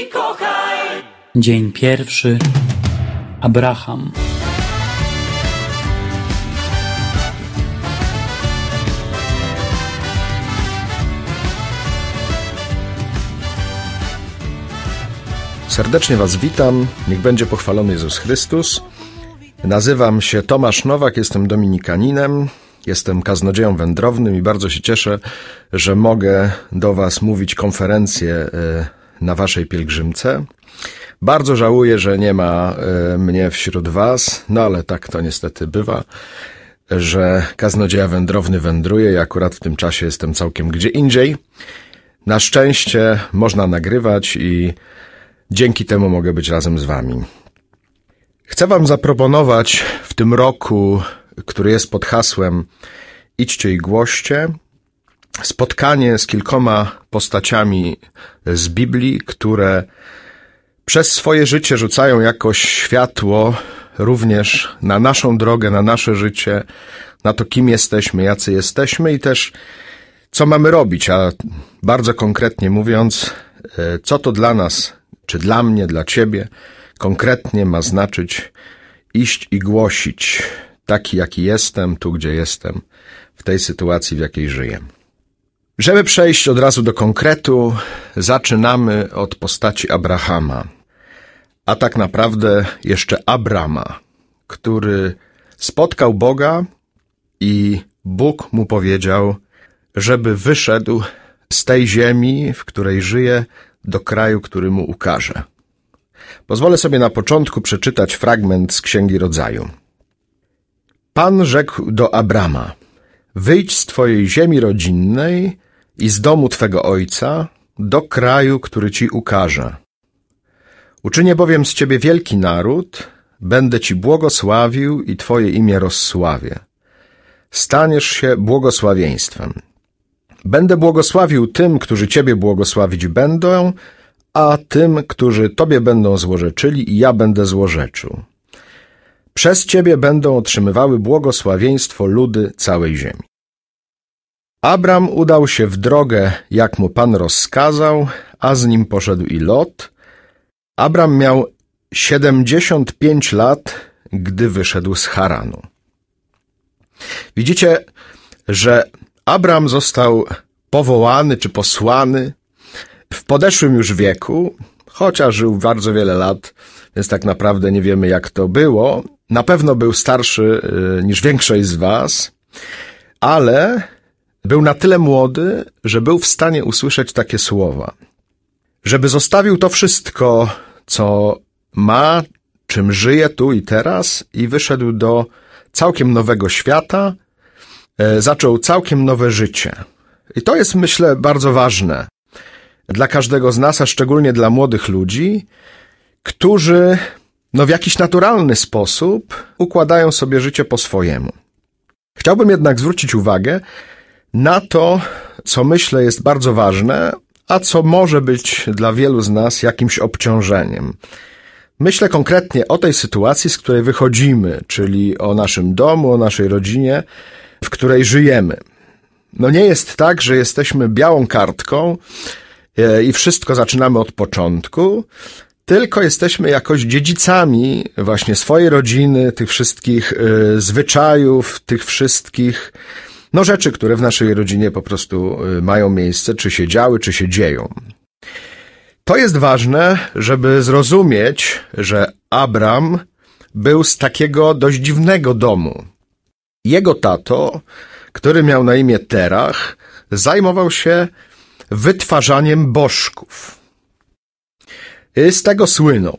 i kochaj. Dzień pierwszy. Abraham. Serdecznie Was witam, niech będzie pochwalony Jezus Chrystus. Nazywam się Tomasz Nowak, jestem dominikaninem, jestem kaznodzieją wędrownym i bardzo się cieszę, że mogę do Was mówić konferencję na Waszej pielgrzymce. Bardzo żałuję, że nie ma mnie wśród Was, no ale tak to niestety bywa, że kaznodzieja wędrowny wędruje i akurat w tym czasie jestem całkiem gdzie indziej. Na szczęście można nagrywać i dzięki temu mogę być razem z Wami. Chcę Wam zaproponować w tym roku, który jest pod hasłem Idźcie i głoście, spotkanie z kilkoma postaciami z Biblii, które przez swoje życie rzucają jakoś światło również na naszą drogę, na nasze życie, na to, kim jesteśmy, jacy jesteśmy i też co mamy robić, a bardzo konkretnie mówiąc, co to dla nas, czy dla mnie, dla Ciebie konkretnie ma znaczyć iść i głosić, taki jaki jestem, tu gdzie jestem, w tej sytuacji, w jakiej żyję. Żeby przejść od razu do konkretu, zaczynamy od postaci Abrahama, a tak naprawdę jeszcze Abrama, który spotkał Boga i Bóg mu powiedział, żeby wyszedł z tej ziemi, w której żyje, do kraju, który mu ukaże. Pozwolę sobie na początku przeczytać fragment z Księgi Rodzaju. Pan rzekł do Abrama: wyjdź z twojej ziemi rodzinnej i z domu twego ojca do kraju, który ci ukaże. Uczynię bowiem z ciebie wielki naród, będę ci błogosławił i twoje imię rozsławię. Staniesz się błogosławieństwem. Będę błogosławił tym, którzy ciebie błogosławić będą, a tym, którzy tobie będą złorzeczyli, i ja będę złorzeczył. Przez ciebie będą otrzymywały błogosławieństwo ludy całej ziemi. Abram udał się w drogę, jak mu Pan rozkazał, a z nim poszedł i Lot. Abram miał 75 lat, gdy wyszedł z Haranu. Widzicie, że Abram został powołany czy posłany w podeszłym już wieku, chociaż żył bardzo wiele lat, więc tak naprawdę nie wiemy, jak to było. Na pewno był starszy niż większość z was, ale był na tyle młody, że był w stanie usłyszeć takie słowa. Żeby zostawił to wszystko, co ma, czym żyje tu i teraz, i wyszedł do całkiem nowego świata, zaczął całkiem nowe życie. I to jest, myślę, bardzo ważne dla każdego z nas, a szczególnie dla młodych ludzi, którzy w jakiś naturalny sposób układają sobie życie po swojemu. Chciałbym jednak zwrócić uwagę na to, co myślę jest bardzo ważne, a co może być dla wielu z nas jakimś obciążeniem. Myślę konkretnie o tej sytuacji, z której wychodzimy, czyli o naszym domu, o naszej rodzinie, w której żyjemy. Nie jest tak, że jesteśmy białą kartką i wszystko zaczynamy od początku, tylko jesteśmy jakoś dziedzicami właśnie swojej rodziny, tych wszystkich zwyczajów, tych wszystkich rzeczy, które w naszej rodzinie po prostu mają miejsce, czy się działy, czy się dzieją. To jest ważne, żeby zrozumieć, że Abram był z takiego dość dziwnego domu. Jego tato, który miał na imię Terach, zajmował się wytwarzaniem bożków. Z tego słynął,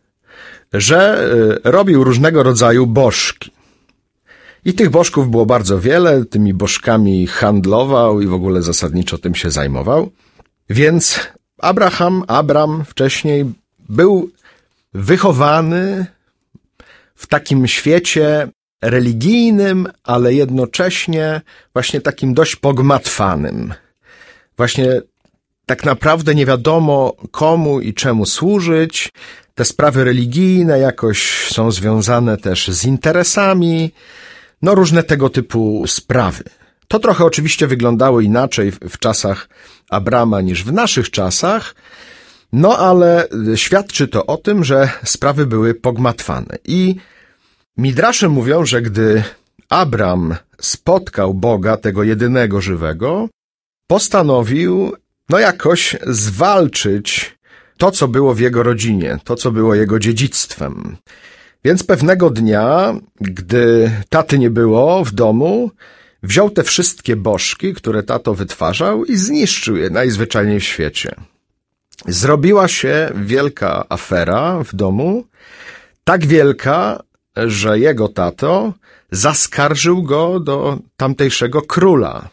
że robił różnego rodzaju bożki. I tych bożków było bardzo wiele, tymi bożkami handlował i w ogóle zasadniczo tym się zajmował. Więc Abram wcześniej był wychowany w takim świecie religijnym, ale jednocześnie właśnie takim dość pogmatwanym. Właśnie tak naprawdę nie wiadomo komu i czemu służyć. Te sprawy religijne jakoś są związane też z interesami, różne tego typu sprawy. To trochę oczywiście wyglądało inaczej w czasach Abrama niż w naszych czasach, No ale świadczy to o tym, że sprawy były pogmatwane. I midrasze mówią, że gdy Abram spotkał Boga, tego jedynego żywego, postanowił jakoś zwalczyć to, co było w jego rodzinie, to, co było jego dziedzictwem. Więc pewnego dnia, gdy taty nie było w domu, wziął te wszystkie bożki, które tato wytwarzał i zniszczył je najzwyczajniej w świecie. Zrobiła się wielka afera w domu, tak wielka, że jego tato zaskarżył go do tamtejszego króla.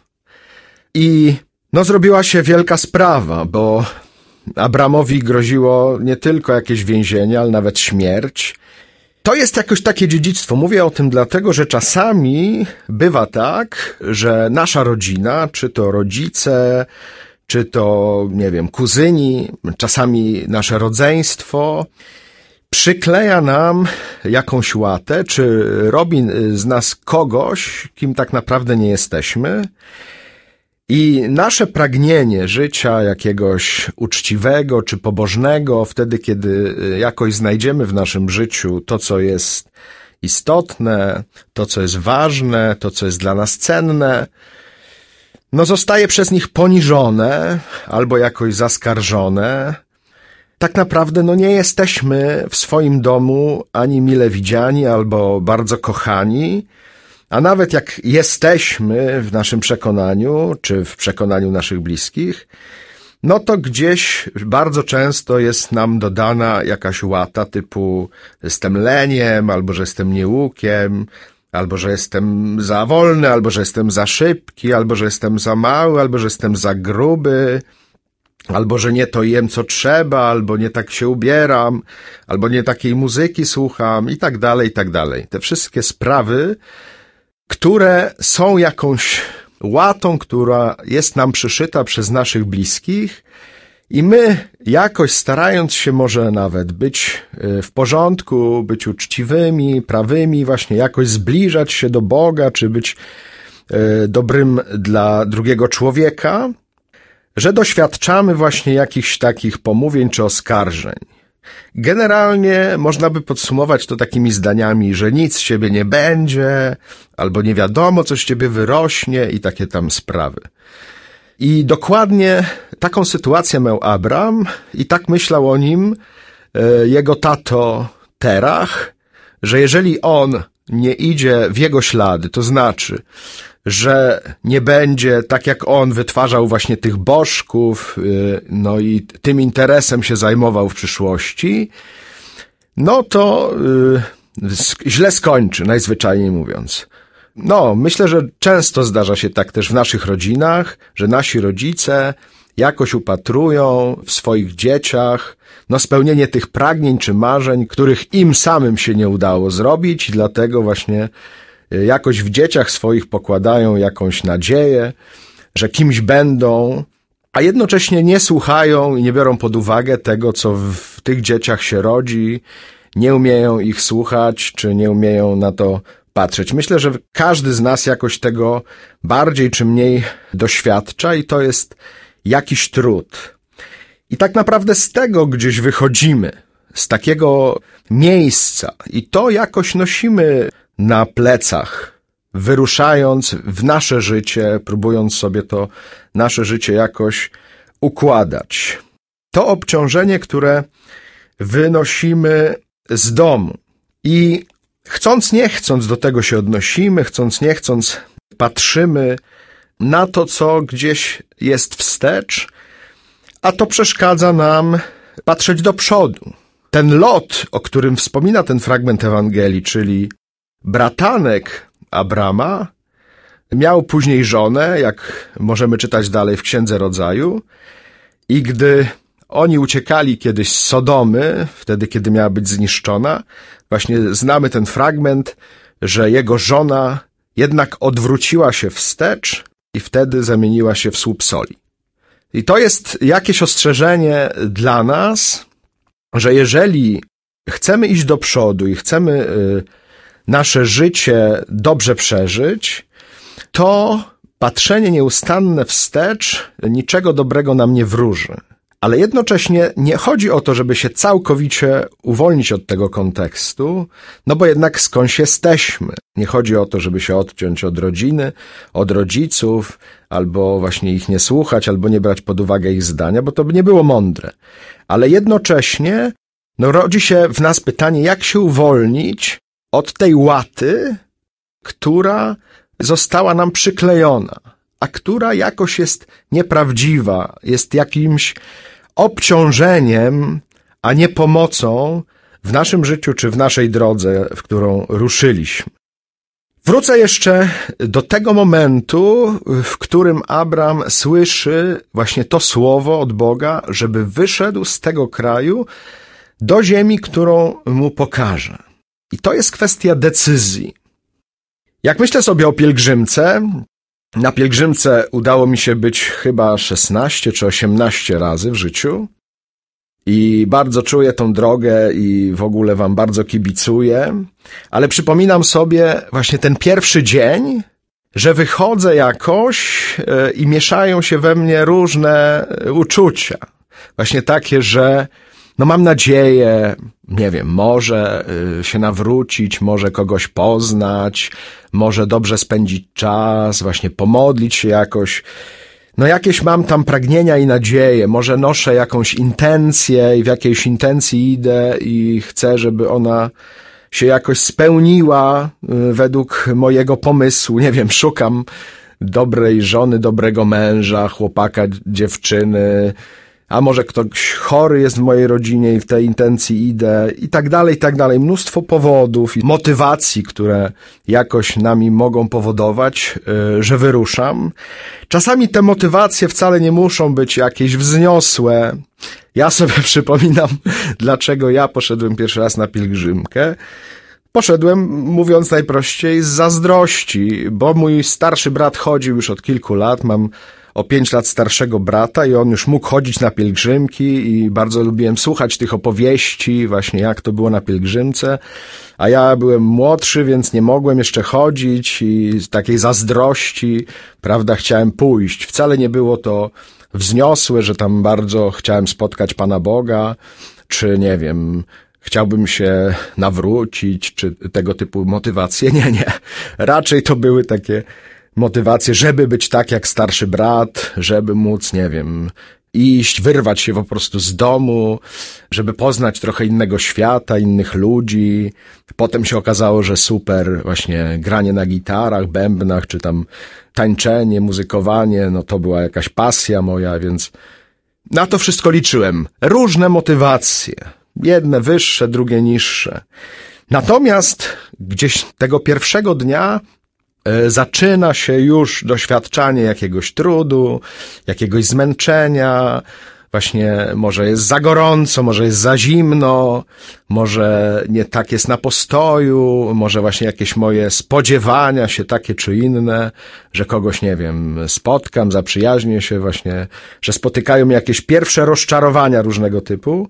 I zrobiła się wielka sprawa, bo Abramowi groziło nie tylko jakieś więzienie, ale nawet śmierć. To jest jakoś takie dziedzictwo. Mówię o tym dlatego, że czasami bywa że nasza rodzina, czy to rodzice, czy to, kuzyni, czasami nasze rodzeństwo, przykleja nam jakąś łatę, czy robi z nas kogoś, kim tak naprawdę nie jesteśmy. I nasze pragnienie życia jakiegoś uczciwego czy pobożnego, wtedy kiedy jakoś znajdziemy w naszym życiu to, co jest istotne, to, co jest ważne, to, co jest dla nas cenne, zostaje przez nich poniżone albo jakoś zaskarżone. Tak naprawdę nie jesteśmy w swoim domu ani mile widziani, albo bardzo kochani, a nawet jak jesteśmy w naszym przekonaniu, czy w przekonaniu naszych bliskich, to gdzieś bardzo często jest nam dodana jakaś łata typu jestem leniem, albo że jestem nieukiem, albo że jestem za wolny, albo że jestem za szybki, albo że jestem za mały, albo że jestem za gruby, albo że nie to jem, co trzeba, albo nie tak się ubieram, albo nie takiej muzyki słucham i tak dalej, i tak dalej. Te wszystkie sprawy, które są jakąś łatą, która jest nam przyszyta przez naszych bliskich i my jakoś starając się może nawet być w porządku, być uczciwymi, prawymi, właśnie jakoś zbliżać się do Boga, czy być dobrym dla drugiego człowieka, że doświadczamy właśnie jakichś takich pomówień czy oskarżeń. Generalnie można by podsumować to takimi zdaniami, że nic z ciebie nie będzie, albo nie wiadomo, co z ciebie wyrośnie i takie tam sprawy. I dokładnie taką sytuację miał Abram i tak myślał o nim jego tato Terach, że jeżeli on nie idzie w jego ślady, to znaczy, że nie będzie tak jak on wytwarzał właśnie tych bożków, i tym interesem się zajmował w przyszłości, to źle skończy, najzwyczajniej mówiąc. Myślę, że często zdarza się tak też w naszych rodzinach, że nasi rodzice jakoś upatrują w swoich dzieciach spełnienie tych pragnień czy marzeń, których im samym się nie udało zrobić i dlatego właśnie jakoś w dzieciach swoich pokładają jakąś nadzieję, że kimś będą, a jednocześnie nie słuchają i nie biorą pod uwagę tego, co w tych dzieciach się rodzi, nie umieją ich słuchać, czy nie umieją na to patrzeć. Myślę, że każdy z nas jakoś tego bardziej czy mniej doświadcza i to jest jakiś trud. I tak naprawdę z tego gdzieś wychodzimy, z takiego miejsca i to jakoś nosimy na plecach, wyruszając w nasze życie, próbując sobie to nasze życie jakoś układać. To obciążenie, które wynosimy z domu i chcąc nie chcąc do tego się odnosimy, chcąc nie chcąc patrzymy na to, co gdzieś jest wstecz, a to przeszkadza nam patrzeć do przodu. Ten Lot, o którym wspomina ten fragment Ewangelii, czyli bratanek Abrama, miał później żonę, jak możemy czytać dalej w Księdze Rodzaju, i gdy oni uciekali kiedyś z Sodomy, wtedy kiedy miała być zniszczona, właśnie znamy ten fragment, że jego żona jednak odwróciła się wstecz i wtedy zamieniła się w słup soli. I to jest jakieś ostrzeżenie dla nas, że jeżeli chcemy iść do przodu i chcemy nasze życie dobrze przeżyć, to patrzenie nieustanne wstecz niczego dobrego nam nie wróży. Ale jednocześnie nie chodzi o to, żeby się całkowicie uwolnić od tego kontekstu, no bo jednak skądś jesteśmy. Nie chodzi o to, żeby się odciąć od rodziny, od rodziców, albo właśnie ich nie słuchać, albo nie brać pod uwagę ich zdania, bo to by nie było mądre. Ale jednocześnie rodzi się w nas pytanie, jak się uwolnić od tej łaty, która została nam przyklejona, a która jakoś jest nieprawdziwa, jest jakimś obciążeniem, a nie pomocą w naszym życiu czy w naszej drodze, w którą ruszyliśmy. Wrócę jeszcze do tego momentu, w którym Abram słyszy właśnie to słowo od Boga, żeby wyszedł z tego kraju do ziemi, którą mu pokaże. I to jest kwestia decyzji. Jak myślę sobie o pielgrzymce, na pielgrzymce udało mi się być chyba 16 czy 18 razy w życiu i bardzo czuję tą drogę i w ogóle wam bardzo kibicuję, ale przypominam sobie właśnie ten pierwszy dzień, że wychodzę jakoś i mieszają się we mnie różne uczucia. Właśnie takie, że mam nadzieję, nie wiem, może się nawrócić, może kogoś poznać, może dobrze spędzić czas, właśnie pomodlić się jakoś. Jakieś mam tam pragnienia i nadzieje, może noszę jakąś intencję i w jakiejś intencji idę i chcę, żeby ona się jakoś spełniła według mojego pomysłu. Nie wiem, szukam dobrej żony, dobrego męża, chłopaka, dziewczyny, a może ktoś chory jest w mojej rodzinie i w tej intencji idę i tak dalej, i tak dalej. Mnóstwo powodów i motywacji, które jakoś nami mogą powodować, że wyruszam. Czasami te motywacje wcale nie muszą być jakieś wzniosłe. Ja sobie przypominam, dlaczego ja poszedłem pierwszy raz na pielgrzymkę. Poszedłem, mówiąc najprościej, z zazdrości, bo mój starszy brat chodził już od kilku lat, mam o 5 lat starszego brata i on już mógł chodzić na pielgrzymki i bardzo lubiłem słuchać tych opowieści, właśnie jak to było na pielgrzymce, a ja byłem młodszy, więc nie mogłem jeszcze chodzić i z takiej zazdrości, prawda, chciałem pójść. Wcale nie było to wzniosłe, że tam bardzo chciałem spotkać Pana Boga, czy nie wiem, chciałbym się nawrócić, czy tego typu motywacje. Nie. Raczej to były takie motywacje, żeby być tak jak starszy brat, żeby móc, nie wiem, iść, wyrwać się po prostu z domu, żeby poznać trochę innego świata, innych ludzi. Potem się okazało, że super właśnie granie na gitarach, bębnach, czy tam tańczenie, muzykowanie, to była jakaś pasja moja, więc na to wszystko liczyłem. Różne motywacje. Jedne wyższe, drugie niższe. Natomiast gdzieś tego pierwszego dnia zaczyna się już doświadczanie jakiegoś trudu, jakiegoś zmęczenia, właśnie może jest za gorąco, może jest za zimno, może nie tak jest na postoju, może właśnie jakieś moje spodziewania się takie czy inne, że kogoś, nie wiem, spotkam, zaprzyjaźnię się właśnie, że spotykają mnie jakieś pierwsze rozczarowania różnego typu.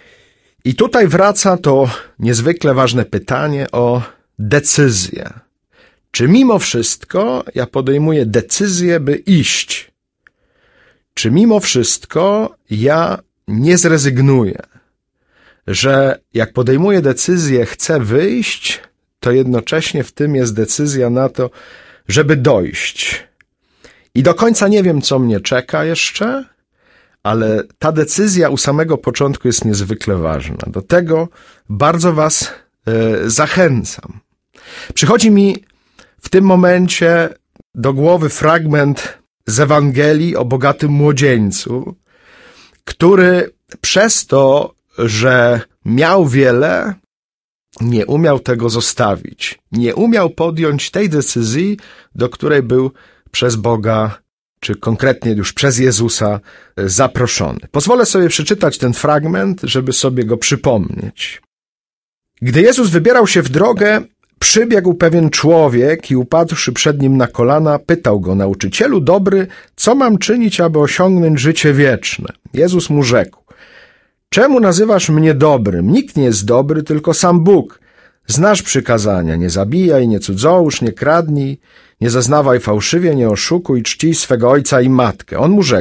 I tutaj wraca to niezwykle ważne pytanie o decyzję. Czy mimo wszystko ja podejmuję decyzję, by iść? Czy mimo wszystko ja nie zrezygnuję? Że jak podejmuję decyzję, chcę wyjść, to jednocześnie w tym jest decyzja na to, żeby dojść. I do końca nie wiem, co mnie czeka jeszcze, ale ta decyzja u samego początku jest niezwykle ważna. Do tego bardzo was zachęcam. Przychodzi mi w tym momencie do głowy fragment z Ewangelii o bogatym młodzieńcu, który przez to, że miał wiele, nie umiał tego zostawić. Nie umiał podjąć tej decyzji, do której był przez Boga, czy konkretnie już przez Jezusa zaproszony. Pozwolę sobie przeczytać ten fragment, żeby sobie go przypomnieć. Gdy Jezus wybierał się w drogę, przybiegł pewien człowiek i upadłszy przed nim na kolana, pytał go: nauczycielu dobry, co mam czynić, aby osiągnąć życie wieczne? Jezus mu rzekł: czemu nazywasz mnie dobrym? Nikt nie jest dobry, tylko sam Bóg. Znasz przykazania: nie zabijaj, nie cudzołóż, nie kradnij, nie zeznawaj fałszywie, nie oszukuj, czcij swego ojca i matkę. On mu rzekł: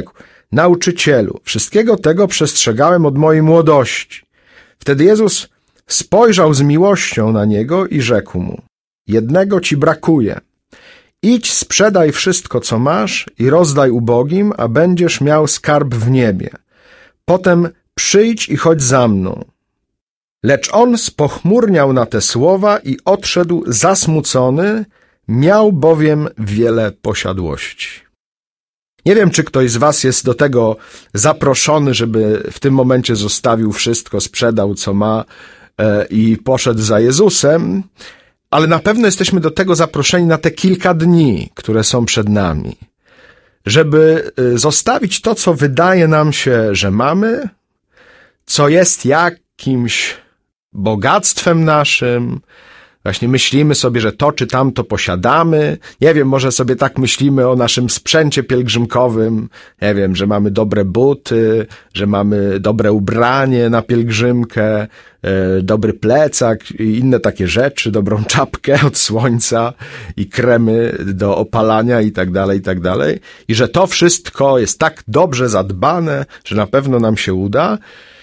nauczycielu, wszystkiego tego przestrzegałem od mojej młodości. Wtedy Jezus spojrzał z miłością na niego i rzekł mu: jednego ci brakuje. Idź, sprzedaj wszystko, co masz i rozdaj ubogim, a będziesz miał skarb w niebie. Potem przyjdź i chodź za mną. Lecz on spochmurniał na te słowa i odszedł zasmucony, miał bowiem wiele posiadłości. Nie wiem, czy ktoś z was jest do tego zaproszony, żeby w tym momencie zostawił wszystko, sprzedał co ma i poszedł za Jezusem, ale na pewno jesteśmy do tego zaproszeni na te kilka dni, które są przed nami, żeby zostawić to, co wydaje nam się, że mamy, co jest jakimś bogactwem naszym. Właśnie myślimy sobie, że to czy tamto posiadamy. Nie wiem, może sobie tak myślimy o naszym sprzęcie pielgrzymkowym. Nie wiem, że mamy dobre buty, że mamy dobre ubranie na pielgrzymkę, dobry plecak i inne takie rzeczy, dobrą czapkę od słońca i kremy do opalania i tak dalej, i tak dalej. I że to wszystko jest tak dobrze zadbane, że na pewno nam się uda.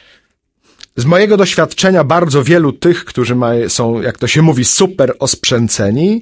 Z mojego doświadczenia bardzo wielu tych, którzy są, jak to się mówi, super osprzęceni,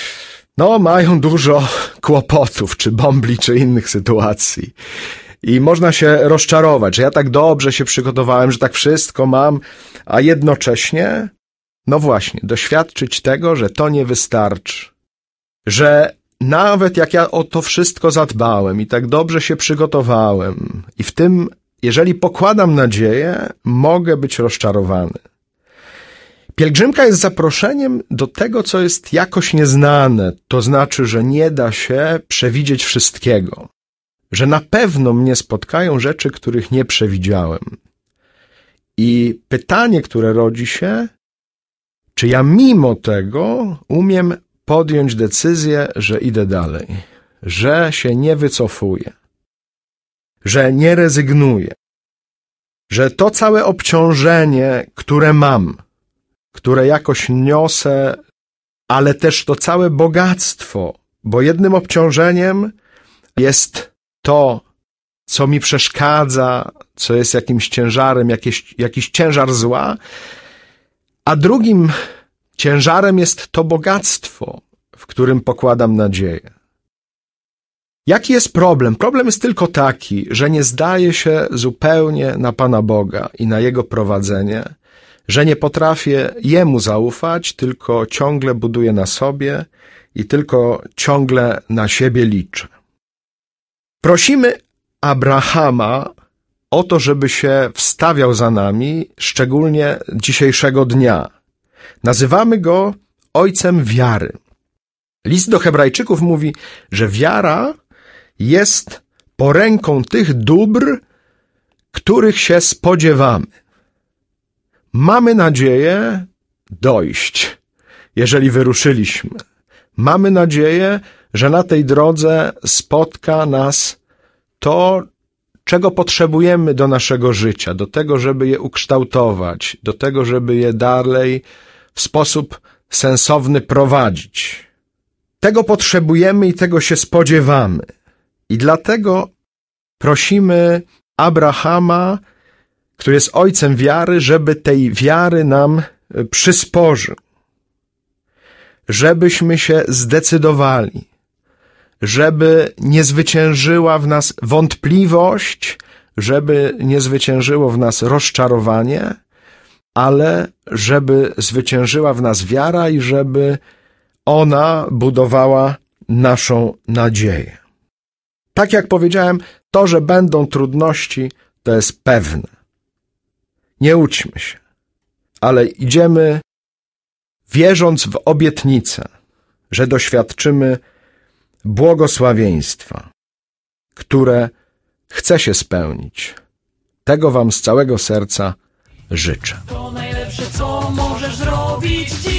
mają dużo kłopotów, czy bombli, czy innych sytuacji. I można się rozczarować, że ja tak dobrze się przygotowałem, że tak wszystko mam, a jednocześnie, właśnie, doświadczyć tego, że to nie wystarczy. Że nawet jak ja o to wszystko zadbałem i tak dobrze się przygotowałem i w tym, jeżeli pokładam nadzieję, mogę być rozczarowany. Pielgrzymka jest zaproszeniem do tego, co jest jakoś nieznane, to znaczy, że nie da się przewidzieć wszystkiego, że na pewno mnie spotkają rzeczy, których nie przewidziałem. I pytanie, które rodzi się, czy ja mimo tego umiem podjąć decyzję, że idę dalej, że się nie wycofuję, że nie rezygnuję, że to całe obciążenie, które mam, które jakoś niosę, ale też to całe bogactwo, bo jednym obciążeniem jest to, co mi przeszkadza, co jest jakimś ciężarem, jakiś ciężar zła, a drugim ciężarem jest to bogactwo, w którym pokładam nadzieję. Jaki jest problem? Problem jest tylko taki, że nie zdaję się zupełnie na Pana Boga i na Jego prowadzenie, że nie potrafię Jemu zaufać, tylko ciągle buduję na sobie i tylko ciągle na siebie liczę. Prosimy Abrahama o to, żeby się wstawiał za nami, szczególnie dzisiejszego dnia. Nazywamy go ojcem wiary. List do Hebrajczyków mówi, że wiara jest poręką tych dóbr, których się spodziewamy. Mamy nadzieję dojść, jeżeli wyruszyliśmy. Mamy nadzieję, że na tej drodze spotka nas to, czego potrzebujemy do naszego życia, do tego, żeby je ukształtować, do tego, żeby je dalej w sposób sensowny prowadzić. Tego potrzebujemy i tego się spodziewamy. I dlatego prosimy Abrahama, który jest ojcem wiary, żeby tej wiary nam przysporzył. Żebyśmy się zdecydowali, żeby nie zwyciężyła w nas wątpliwość, żeby nie zwyciężyło w nas rozczarowanie, ale żeby zwyciężyła w nas wiara i żeby ona budowała naszą nadzieję. Tak jak powiedziałem, to, że będą trudności, to jest pewne. Nie łudźmy się, ale idziemy wierząc w obietnicę, że doświadczymy błogosławieństwa, które chce się spełnić. Tego wam z całego serca życzę. To najlepsze, co możesz zrobić dziś.